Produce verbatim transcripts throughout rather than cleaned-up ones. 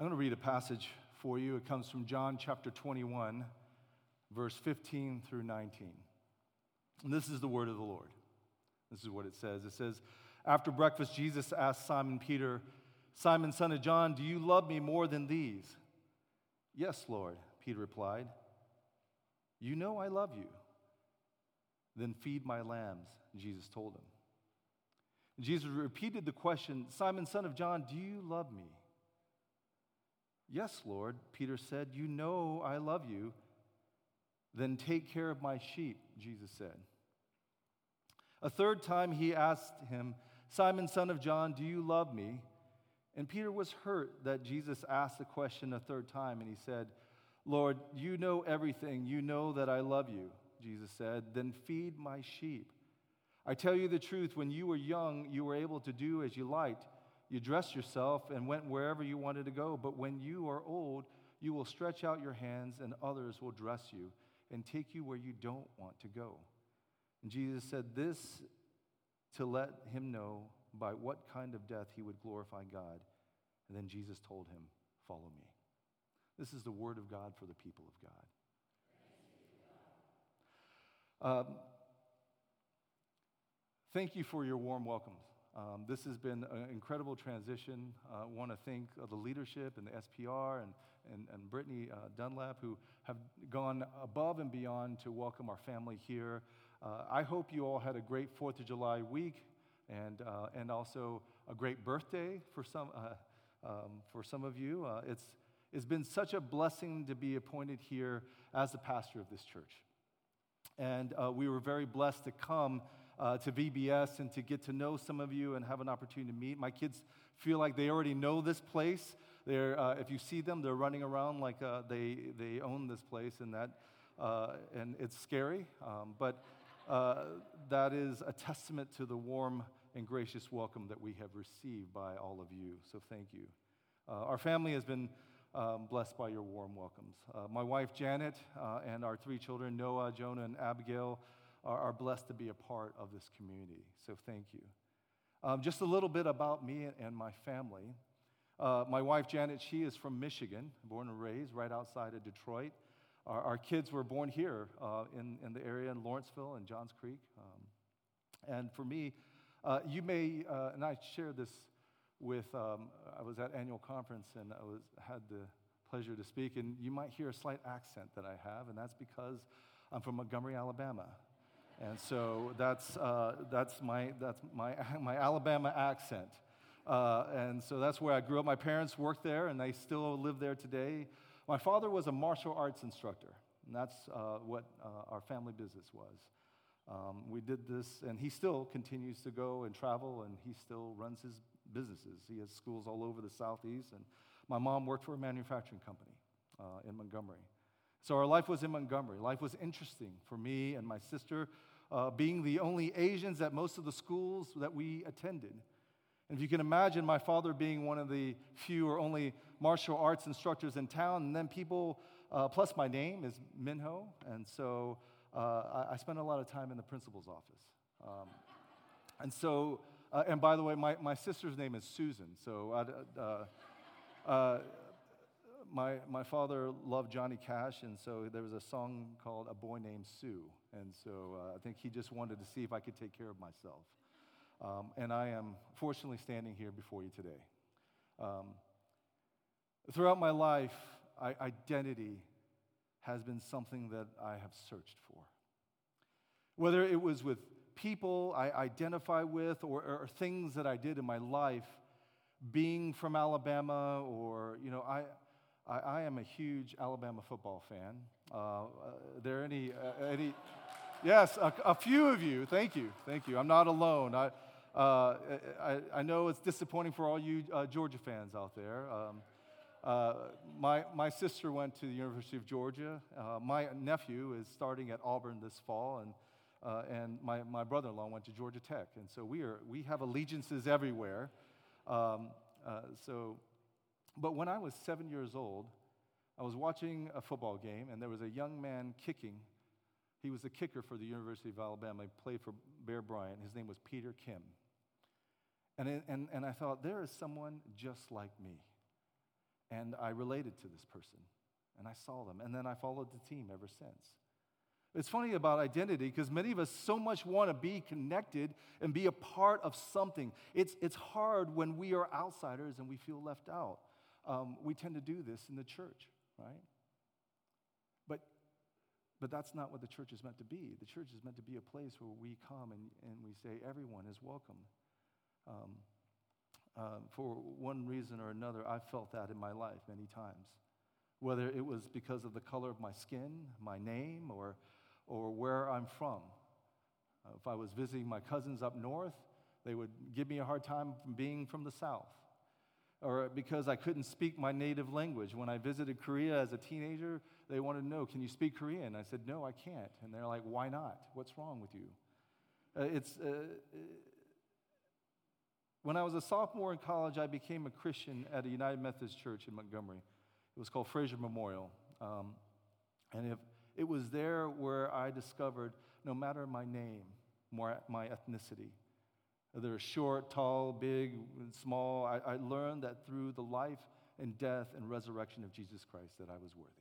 I'm going to read a passage for you. It comes from John chapter twenty-one, verse fifteen through nineteen. And this is the word of the Lord. This is what it says. It says, after breakfast, Jesus asked Simon Peter, Simon, son of John, do you love me more than these? Yes, Lord, Peter replied. You know I love you. Then feed my lambs, Jesus told him. Jesus repeated the question, Simon, son of John, do you love me? Yes, Lord, Peter said, you know I love you. Then take care of my sheep, Jesus said. A third time he asked him, Simon, son of John, do you love me? And Peter was hurt that Jesus asked the question a third time, and he said, Lord, you know everything. You know that I love you, Jesus said. Then feed my sheep. I tell you the truth, when you were young, you were able to do as you liked. You dressed yourself and went wherever you wanted to go. But when you are old, you will stretch out your hands, and others will dress you and take you where you don't want to go. And Jesus said this to let him know by what kind of death he would glorify God. And then Jesus told him, follow me. This is the word of God for the people of God. Um, thank you for your warm welcomes. Um, this has been an incredible transition. Uh, I want to thank uh, the leadership and the S P R and, and, and Brittany uh, Dunlap, who have gone above and beyond to welcome our family here. Uh, I hope you all had a great fourth of July week and, uh, and also a great birthday for some, uh, um, for some of you. Uh, it's, it's been such a blessing to be appointed here as the pastor of this church. And uh, we were very blessed to come Uh, to V B S and to get to know some of you and have an opportunity to meet. My kids feel like they already know this place. They're, uh, if you see them, they're running around like uh, they they own this place, and that uh, and it's scary. Um, but uh, that is a testament to the warm and gracious welcome that we have received by all of you. So thank you. Uh, our family has been um, blessed by your warm welcomes. Uh, my wife Janet uh, and our three children, Noah, Jonah, and Abigail, are blessed to be a part of this community. So thank you. Um, just a little bit about me and my family. Uh, my wife, Janet, she is from Michigan, born and raised right outside of Detroit. Our, our kids were born here uh, in, in the area in Lawrenceville and Johns Creek. Um, and for me, uh, you may, uh, and I shared this with, um, I was at annual conference and I was had the pleasure to speak, and you might hear a slight accent that I have, and that's because I'm from Montgomery, Alabama. And so that's uh, that's my that's my my Alabama accent, uh, and so that's where I grew up. My parents worked there, and they still live there today. My father was a martial arts instructor, and that's uh, what uh, our family business was. Um, we did this, and he still continues to go and travel, and he still runs his businesses. He has schools all over the Southeast, and my mom worked for a manufacturing company uh, in Montgomery. So our life was in Montgomery. Life was interesting for me and my sister, uh, being the only Asians at most of the schools that we attended. And if you can imagine my father being one of the few or only martial arts instructors in town, and then people, uh, plus my name is Minho, and so uh, I, I spent a lot of time in the principal's office. Um, and so, uh, and by the way, my, my sister's name is Susan, so I, uh, uh, My my father loved Johnny Cash, and so there was a song called A Boy Named Sue. And so uh, I think he just wanted to see if I could take care of myself. Um, and I am fortunately standing here before you today. Um, throughout my life, I, identity has been something that I have searched for. Whether it was with people I identify with or, or things that I did in my life, being from Alabama or, you know, I... I, I am a huge Alabama football fan. Uh, uh, there any, uh, any, yes, a, a few of you, thank you, thank you. I'm not alone. I, uh, I, I know it's disappointing for all you uh, Georgia fans out there. Um, uh, my, my sister went to the University of Georgia. Uh, my nephew is starting at Auburn this fall, and, uh, and my, my brother-in-law went to Georgia Tech. And so we, are, we have allegiances everywhere. Um, uh, so... But when I was seven years old, I was watching a football game, and there was a young man kicking. He was the kicker for the University of Alabama. He played for Bear Bryant. His name was Peter Kim. And, it, and, and I thought, there is someone just like me. And I related to this person, and I saw them, and then I followed the team ever since. It's funny about identity because many of us so much want to be connected and be a part of something. It's, it's hard when we are outsiders and we feel left out. Um, we tend to do this in the church, right? But, but that's not what the church is meant to be. The church is meant to be a place where we come and, and we say everyone is welcome. Um, uh, for one reason or another, I've felt that in my life many times. Whether it was because of the color of my skin, my name, or, or where I'm from. Uh, if I was visiting my cousins up north, they would give me a hard time from being from the south. Or because I couldn't speak my native language. When I visited Korea as a teenager, they wanted to know, can you speak Korean? I said, no, I can't. And they're like, why not? What's wrong with you? Uh, it's uh, when I was a sophomore in college, I became a Christian at a United Methodist Church in Montgomery. It was called Fraser Memorial. Um, and if, it was there where I discovered no matter my name, my, my ethnicity, whether short, tall, big, small, I, I learned that through the life and death and resurrection of Jesus Christ that I was worthy.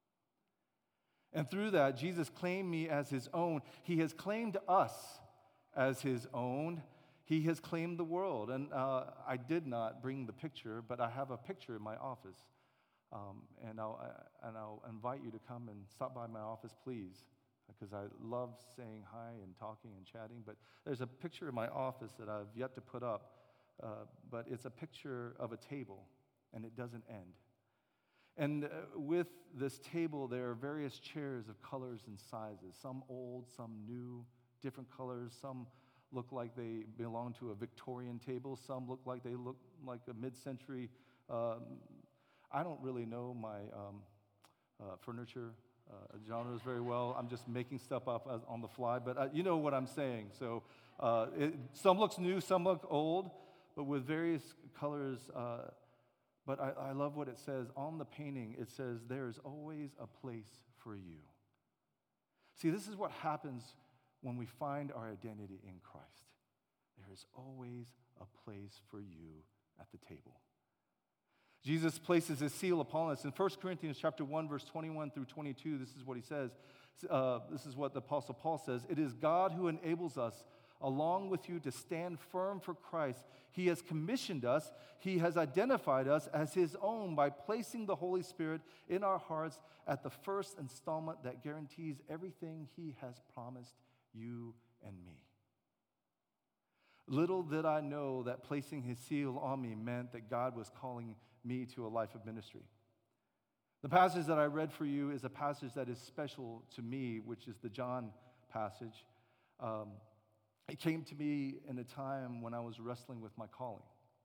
And through that, Jesus claimed me as his own. He has claimed us as his own. He has claimed the world. And uh, I did not bring the picture, but I have a picture in my office. Um, and, I'll, uh, and I'll invite you to come and stop by my office, please, because I love saying hi and talking and chatting. But there's a picture in my office that I've yet to put up, uh, but it's a picture of a table, and it doesn't end. And uh, with this table, there are various chairs of colors and sizes, some old, some new, different colors. Some look like they belong to a Victorian table. Some look like they look like a mid-century. Um, I don't really know my um, uh, furniture uh, genres very well. I'm just making stuff up as, on the fly, but uh, you know what I'm saying. So uh, it, some looks new, some look old, but with various colors. Uh, but I, I love what it says on the painting. It says, "There is always a place for you." See, this is what happens when we find our identity in Christ. There is always a place for you at the table. Jesus places his seal upon us. In First Corinthians chapter one, verse twenty-one through twenty-two, this is what he says. Uh, this is what the Apostle Paul says. "It is God who enables us, along with you, to stand firm for Christ. He has commissioned us. He has identified us as his own by placing the Holy Spirit in our hearts at the first installment that guarantees everything he has promised you and me." Little did I know that placing his seal on me meant that God was calling me to a life of ministry. The passage that I read for you is a passage that is special to me, which is the John passage. Um, it came to me in a time when I was wrestling with my calling.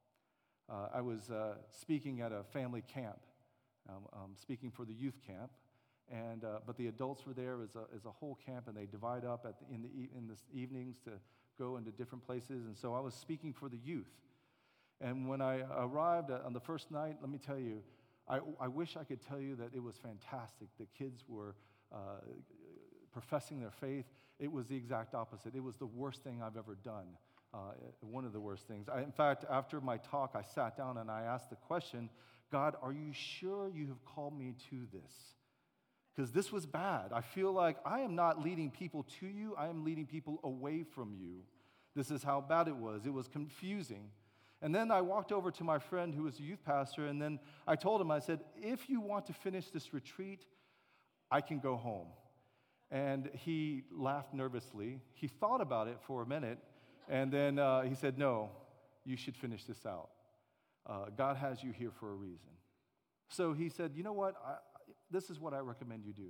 Uh, I was uh, speaking at a family camp, um, um, speaking for the youth camp, and uh, but the adults were there as a, as a whole camp, and they divide up at the, in the e- in the evenings to go into different places. And so I was speaking for the youth. And when I arrived on the first night, let me tell you, I, I wish I could tell you that it was fantastic. The kids were uh, professing their faith. It was the exact opposite. It was the worst thing I've ever done, uh, one of the worst things. I, in fact, after my talk, I sat down and I asked the question, "God, are you sure you have called me to this? Because this was bad. I feel like I am not leading people to you. I am leading people away from you. This is how bad it was. It was confusing." And then I walked over to my friend who was a youth pastor, and then I told him, I said, "If you want to finish this retreat, I can go home." And he laughed nervously. He thought about it for a minute, and then uh, he said, "No, you should finish this out. Uh, God has you here for a reason." So he said, "You know what? I, this is what I recommend you do.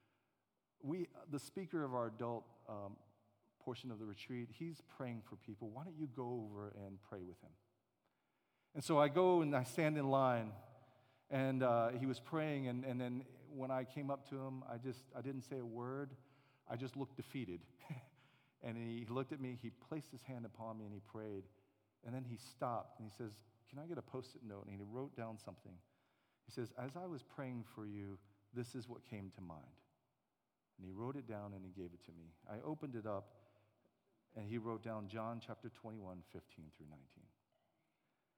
We, the speaker of our adult um, portion of the retreat, he's praying for people. Why don't you go over and pray with him?" And so I go and I stand in line, and uh, he was praying, and, and then when I came up to him, I just, I didn't say a word. I just looked defeated. And he looked at me, he placed his hand upon me, and he prayed. And then he stopped, and he says, "Can I get a Post-it note?" And he wrote down something. He says, "As I was praying for you, this is what came to mind." And he wrote it down, and he gave it to me. I opened it up, and he wrote down John chapter twenty-one, fifteen through nineteen.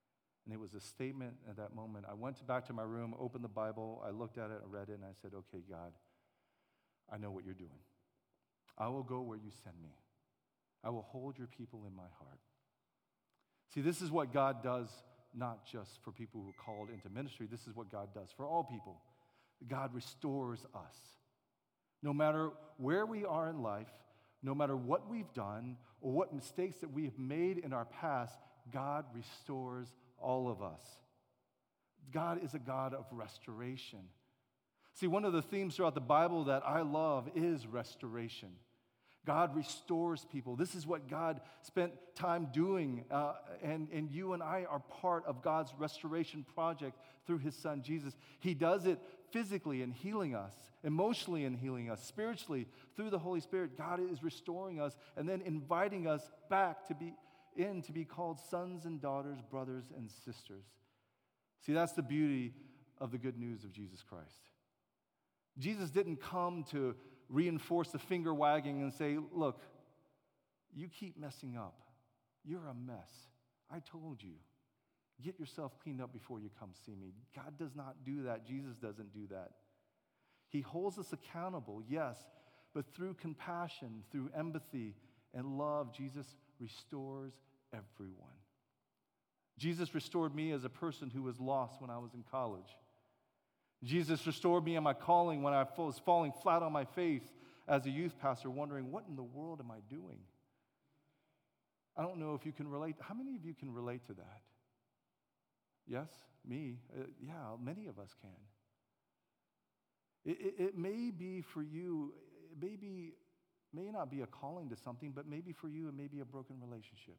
And it was a statement at that moment. I went back to my room, opened the Bible, I looked at it, I read it, and I said, okay, God, I know what you're doing. I will go where you send me. I will hold your people in my heart. See, this is what God does, not just for people who are called into ministry. This is what God does for all people. God restores us. No matter where we are in life, no matter what we've done or what mistakes that we have made in our past, God restores all of us. God is a God of restoration. See, one of the themes throughout the Bible that I love is restoration. God restores people. This is what God spent time doing, uh, and, and you and I are part of God's restoration project through his son, Jesus. He does it physically in healing us, emotionally in healing us, spiritually through the Holy Spirit. God is restoring us and then inviting us back to be in to be called sons and daughters, brothers and sisters. See, that's the beauty of the good news of Jesus Christ. Jesus didn't come to reinforce the finger wagging and say, look, you keep messing up. You're a mess. I told you. Get yourself cleaned up before you come see me. God does not do that. Jesus doesn't do that. He holds us accountable, yes, but through compassion, through empathy and love, Jesus restores everyone. Jesus restored me as a person who was lost when I was in college. Jesus restored me in my calling when I was falling flat on my face as a youth pastor, wondering, what in the world am I doing? I don't know if you can relate. How many of you can relate to that? Yes, me. Uh, yeah, many of us can. It, it, it may be for you, it may, be, may not be a calling to something, but maybe for you it may be a broken relationship.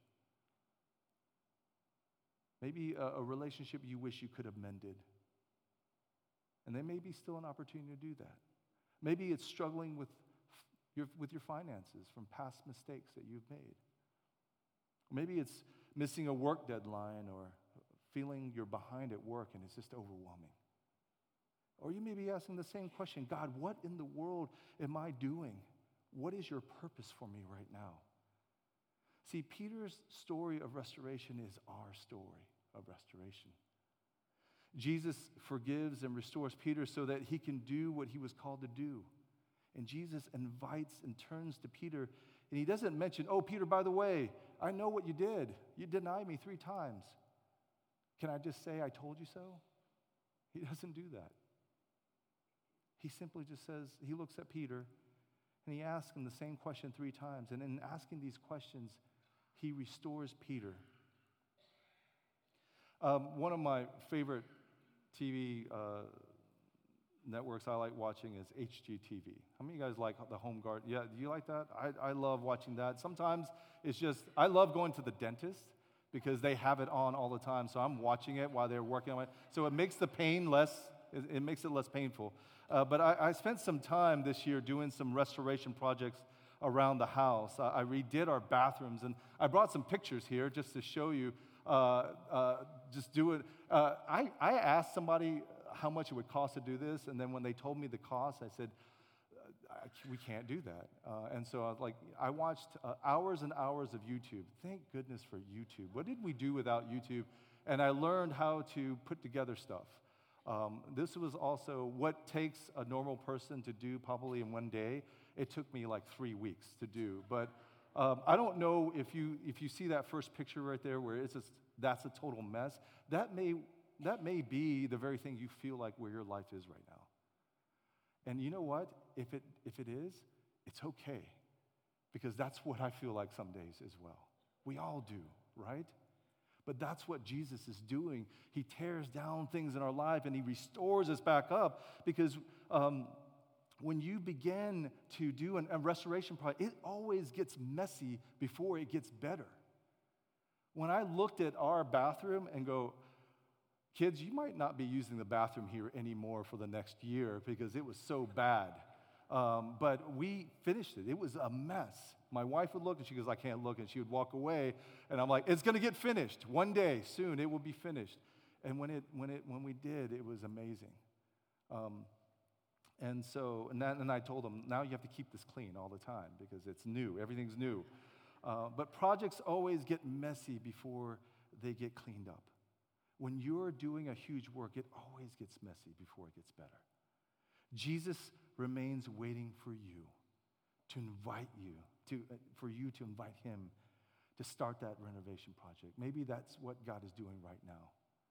Maybe a, a relationship you wish you could have mended. And there may be still an opportunity to do that. Maybe it's struggling with your, with your finances from past mistakes that you've made. Maybe it's missing a work deadline or feeling you're behind at work and it's just overwhelming. Or you may be asking the same question, God, what in the world am I doing? What is your purpose for me right now? See, Peter's story of restoration is our story of restoration. Jesus forgives and restores Peter so that he can do what he was called to do. And Jesus invites and turns to Peter, and he doesn't mention, oh, Peter, by the way, I know what you did. You denied me three times. Can I just say I told you so? He doesn't do that. He simply just says, he looks at Peter, and he asks him the same question three times. And in asking these questions, he restores Peter. Um, one of my favorite T V uh, networks I like watching is H G T V. How many of you guys like the Home Guard? Yeah, do you like that? I, I love watching that. Sometimes it's just, I love going to the dentist because they have it on all the time, so I'm watching it while they're working on it. So it makes the pain less, it, it makes it less painful. Uh, but I, I spent some time this year doing some restoration projects around the house. I, I redid our bathrooms, and I brought some pictures here just to show you. Uh, uh, just do it. Uh, I, I asked somebody how much it would cost to do this, and then when they told me the cost, I said, I, we can't do that. Uh, and so I was like, I watched uh, hours and hours of YouTube. Thank goodness for YouTube. What did we do without YouTube? And I learned how to put together stuff. Um, this was also what takes a normal person to do probably in one day. It took me like three weeks to do, but Um, I don't know if you if you see that first picture right there where it's just, that's a total mess. That may that may be the very thing you feel like where your life is right now. And you know what? If it if it is, it's okay. Because that's what I feel like some days as well. We all do, right? But that's what Jesus is doing. He tears down things in our life and he restores us back up because um, when you begin to do an, a restoration project, it always gets messy before it gets better. When I looked at our bathroom and go, kids, you might not be using the bathroom here anymore for the next year because it was so bad. Um, but we finished it. It was a mess. My wife would look and she goes, I can't look, and she would walk away. And I'm like, it's going to get finished. One day, soon, it will be finished. And when it when it when we did, it was amazing. Um, And so, and, that, and I told them, now you have to keep this clean all the time because it's new. Everything's new. Uh, but projects always get messy before they get cleaned up. When you're doing a huge work, it always gets messy before it gets better. Jesus remains waiting for you to invite you, to, uh, for you to invite him to start that renovation project. Maybe that's what God is doing right now.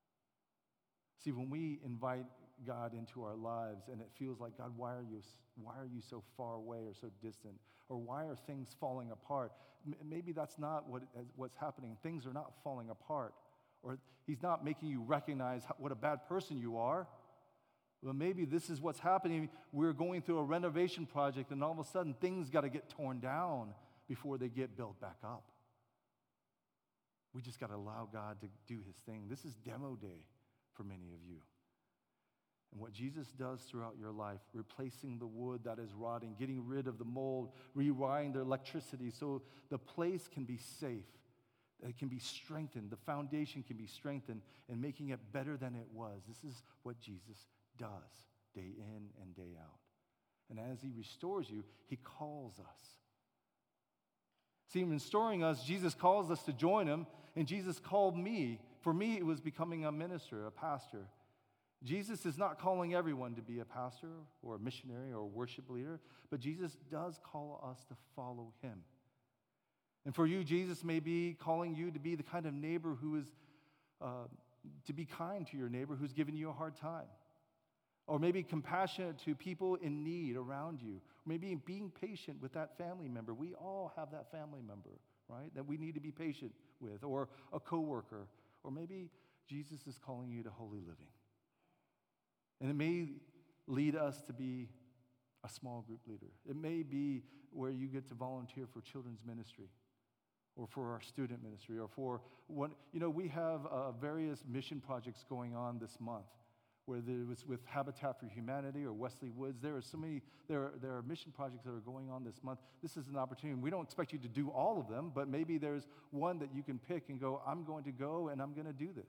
See, when we invite God into our lives and it feels like, God, why are you, why are you so far away or so distant? Or why are things falling apart? M- maybe that's not what, what's happening. Things are not falling apart. Or he's not making you recognize how, what a bad person you are. Well, maybe this is what's happening. We're going through a renovation project and all of a sudden things got to get torn down before they get built back up. We just got to allow God to do his thing. This is demo day for many of you. And what Jesus does throughout your life, replacing the wood that is rotting, getting rid of the mold, rewiring the electricity so the place can be safe, it can be strengthened, the foundation can be strengthened, and making it better than it was. This is what Jesus does day in and day out. And as he restores you, he calls us. See, in restoring us, Jesus calls us to join him, and Jesus called me. For me, it was becoming a minister, a pastor. Jesus is not calling everyone to be a pastor or a missionary or a worship leader, but Jesus does call us to follow him. And for you, Jesus may be calling you to be the kind of neighbor who is, uh, to be kind to your neighbor who's given you a hard time. Or maybe compassionate to people in need around you. Maybe being patient with that family member. We all have that family member, right, that we need to be patient with. Or a coworker. Or maybe Jesus is calling you to holy living. And it may lead us to be a small group leader. It may be where you get to volunteer for children's ministry or for our student ministry or for one. You know, we have uh, various mission projects going on this month, whether it was with Habitat for Humanity or Wesley Woods. There are so many, there are, there are mission projects that are going on this month. This is an opportunity. We don't expect you to do all of them, but maybe there's one that you can pick and go, I'm going to go and I'm going to do this.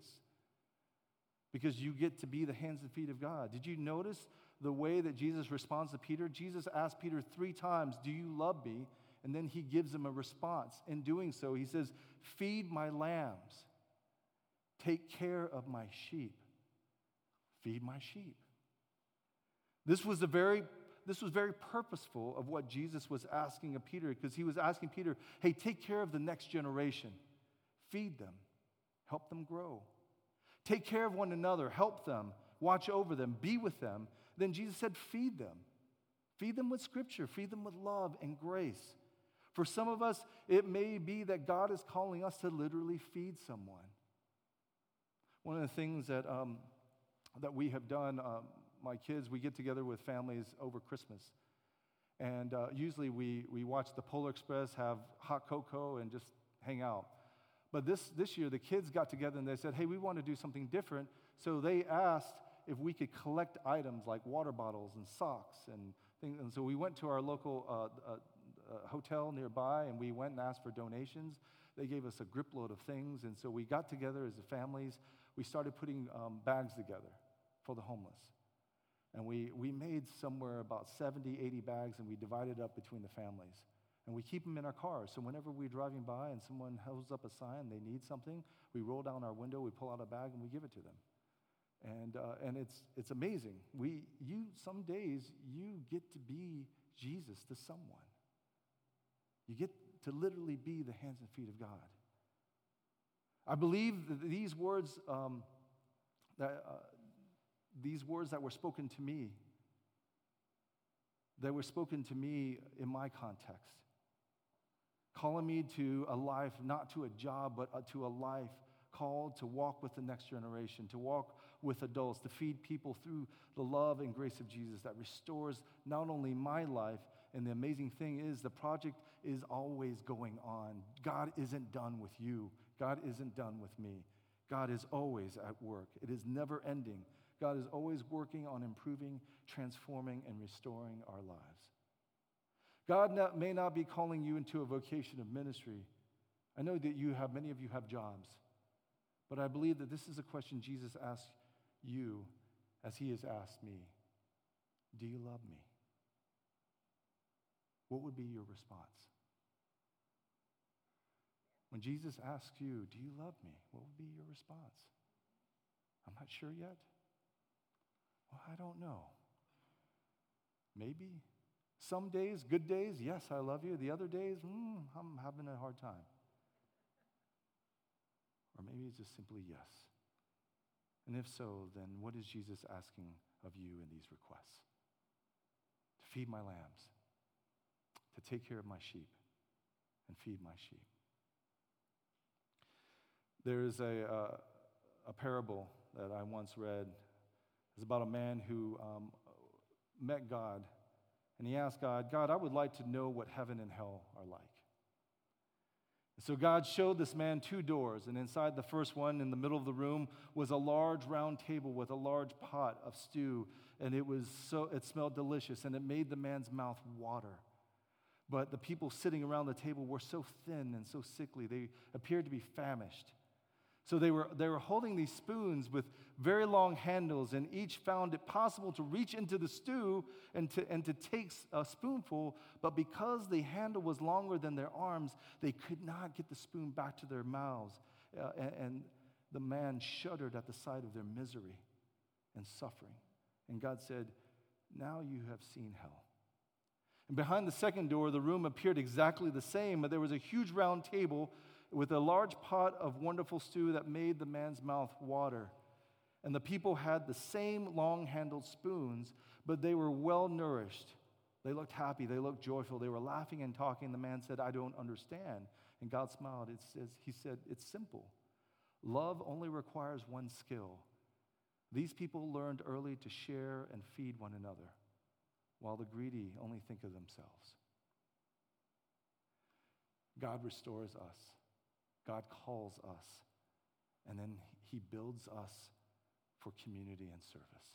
Because you get to be the hands and feet of God. Did you notice the way that Jesus responds to Peter? Jesus asked Peter three times, do you love me? And then he gives him a response. In doing so, he says, feed my lambs. Take care of my sheep. Feed my sheep. This was a very, this was very purposeful of what Jesus was asking of Peter, because he was asking Peter, hey, take care of the next generation. Feed them. Help them grow. Take care of one another, help them, watch over them, be with them. Then Jesus said, feed them. Feed them with scripture, feed them with love and grace. For some of us, it may be that God is calling us to literally feed someone. One of the things that, um, that we have done, um, my kids, we get together with families over Christmas. And uh, usually we, we watch the Polar Express, have hot cocoa, and just hang out. But this, this year, the kids got together and they said, hey, we want to do something different. So they asked if we could collect items like water bottles and socks and things. And so we went to our local uh, uh, uh, hotel nearby, and we went and asked for donations. They gave us a grip load of things. And so we got together as the families. We started putting um, bags together for the homeless. And we, we made somewhere about seventy, eighty bags, and we divided up between the families. And we keep them in our cars. So whenever we're driving by and someone holds up a sign, they need something, we roll down our window, we pull out a bag, and we give it to them. And uh, and it's it's amazing. We you some days you get to be Jesus to someone. You get to literally be the hands and feet of God. I believe that these words um, that uh, these words that were spoken to me, that were spoken to me in my context. Calling me to a life, not to a job, but to a life called to walk with the next generation, to walk with adults, to feed people through the love and grace of Jesus that restores not only my life, and the amazing thing is the project is always going on. God isn't done with you. God isn't done with me. God is always at work. It is never ending. God is always working on improving, transforming, and restoring our lives. God not, may not be calling you into a vocation of ministry. I know that you have, many of you have jobs, but I believe that this is a question Jesus asks you as he has asked me. Do you love me? What would be your response? When Jesus asks you, do you love me? What would be your response? I'm not sure yet. Well, I don't know. Maybe. Some days, good days, yes, I love you. The other days, mm, I'm having a hard time. Or maybe it's just simply yes. And if so, then what is Jesus asking of you in these requests? To feed my lambs, to take care of my sheep, and feed my sheep. There is a, uh, a parable that I once read. It's about a man who um, met God, and he asked God, God, I would like to know what heaven and hell are like. So God showed this man two doors, and inside the first one, in the middle of the room, was a large round table with a large pot of stew, and it was so it smelled delicious, and it made the man's mouth water. But the people sitting around the table were so thin and so sickly, they appeared to be famished. So they were, they were holding these spoons with very long handles, and each found it possible to reach into the stew and to, and to take a spoonful, but because the handle was longer than their arms, they could not get the spoon back to their mouths. Uh, and, and the man shuddered at the sight of their misery and suffering. And God said, now you have seen hell. And behind the second door, the room appeared exactly the same, but there was a huge round table with a large pot of wonderful stew that made the man's mouth water. And the people had the same long-handled spoons, but they were well-nourished. They looked happy. They looked joyful. They were laughing and talking. The man said, I don't understand. And God smiled. It says, he said, it's simple. Love only requires one skill. These people learned early to share and feed one another, while the greedy only think of themselves. God restores us. God calls us, and then he builds us for community and service.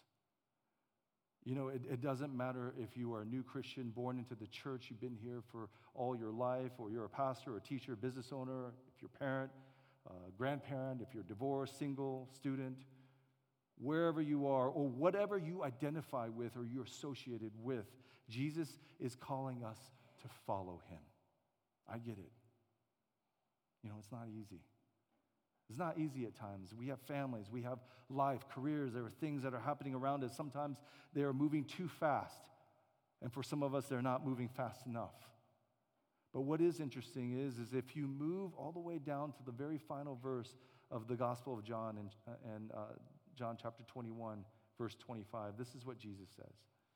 You know, it, it doesn't matter if you are a new Christian born into the church, you've been here for all your life, or you're a pastor, or a teacher, business owner, if you're a parent, uh, grandparent, if you're divorced, single, student, wherever you are, or whatever you identify with or you're associated with, Jesus is calling us to follow him. I get it. You know, it's not easy. It's not easy at times. We have families, we have life, careers, there are things that are happening around us. Sometimes they are moving too fast. And for some of us, they're not moving fast enough. But what is interesting is, is if you move all the way down to the very final verse of the Gospel of John and, and uh, John chapter twenty-one, verse twenty-five, this is what Jesus says.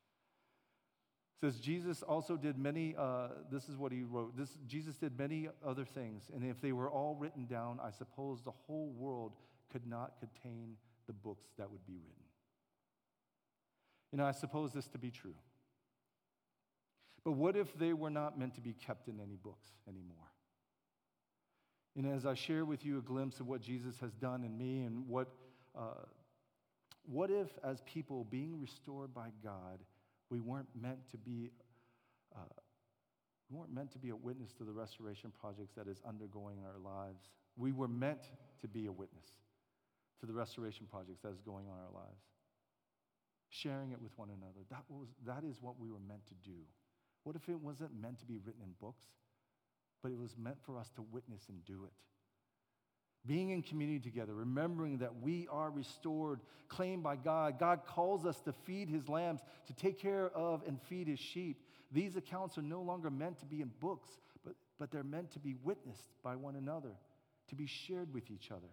It says, Jesus also did many, uh, this is what he wrote, this, Jesus did many other things, and if they were all written down, I suppose the whole world could not contain the books that would be written. You know, I suppose this to be true. But what if they were not meant to be kept in any books anymore? You know, as I share with you a glimpse of what Jesus has done in me, and what, uh, what if as people being restored by God, we weren't meant to be, uh, we weren't meant to be a witness to the restoration projects that is undergoing in our lives. We were meant to be a witness to the restoration projects that is going on in our lives. Sharing it with one another. That was, that is what we were meant to do. What if it wasn't meant to be written in books, but it was meant for us to witness and do it? Being in community together, remembering that we are restored, claimed by God. God calls us to feed his lambs, to take care of and feed his sheep. These accounts are no longer meant to be in books, but, but they're meant to be witnessed by one another, to be shared with each other.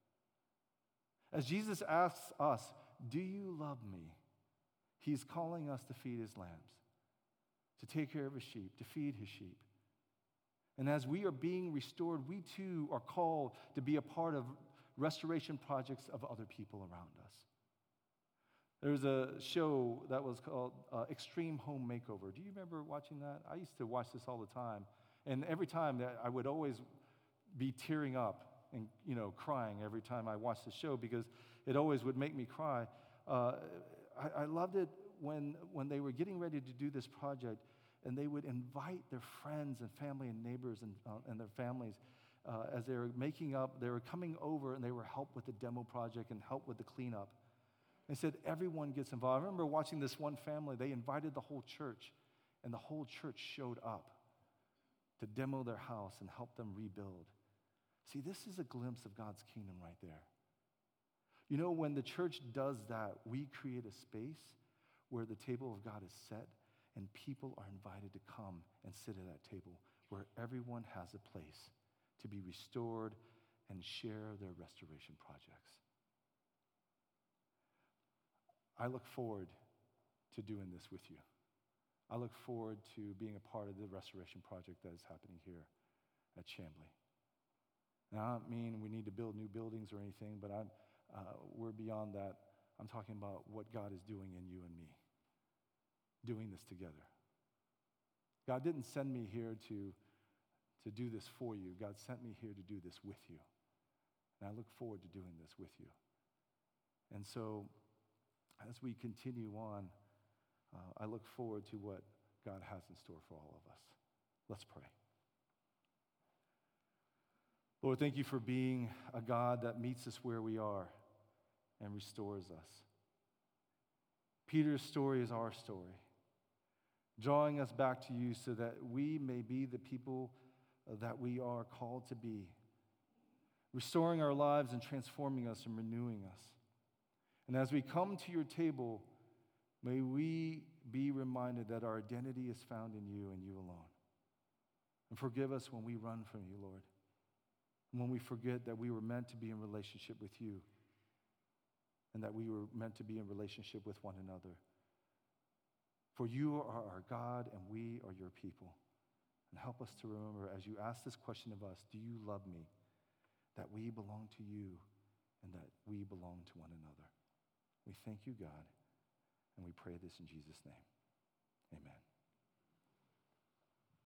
As Jesus asks us, do you love me? He's calling us to feed his lambs, to take care of his sheep, to feed his sheep. And as we are being restored, we too are called to be a part of restoration projects of other people around us. There's a show that was called uh, Extreme Home Makeover. Do you remember watching that? I used to watch this all the time. And every time that I would always be tearing up and, you know, crying every time I watched the show, because it always would make me cry. Uh, I, I loved it when, when they were getting ready to do this project, and they would invite their friends and family and neighbors and, uh, and their families uh, as they were making up. They were coming over, and they were help with the demo project and help with the cleanup. They said everyone gets involved. I remember watching this one family. They invited the whole church, and the whole church showed up to demo their house and help them rebuild. See, this is a glimpse of God's kingdom right there. You know, when the church does that, we create a space where the table of God is set and people are invited to come and sit at that table where everyone has a place to be restored and share their restoration projects. I look forward to doing this with you. I look forward to being a part of the restoration project that is happening here at Chamblee. And I don't mean we need to build new buildings or anything, but I'm, uh, we're beyond that. I'm talking about what God is doing in you and me, doing this together. God didn't send me here to, to do this for you. God sent me here to do this with you. And I look forward to doing this with you. And so, as we continue on, uh, I look forward to what God has in store for all of us. Let's pray. Lord, thank you for being a God that meets us where we are and restores us. Peter's story is our story, drawing us back to you so that we may be the people that we are called to be, restoring our lives and transforming us and renewing us. And as we come to your table, may we be reminded that our identity is found in you and you alone. And forgive us when we run from you, Lord, and when we forget that we were meant to be in relationship with you and that we were meant to be in relationship with one another. For you are our God and we are your people. And help us to remember, as you ask this question of us, do you love me? That we belong to you and that we belong to one another. We thank you, God, and we pray this in Jesus' name. Amen.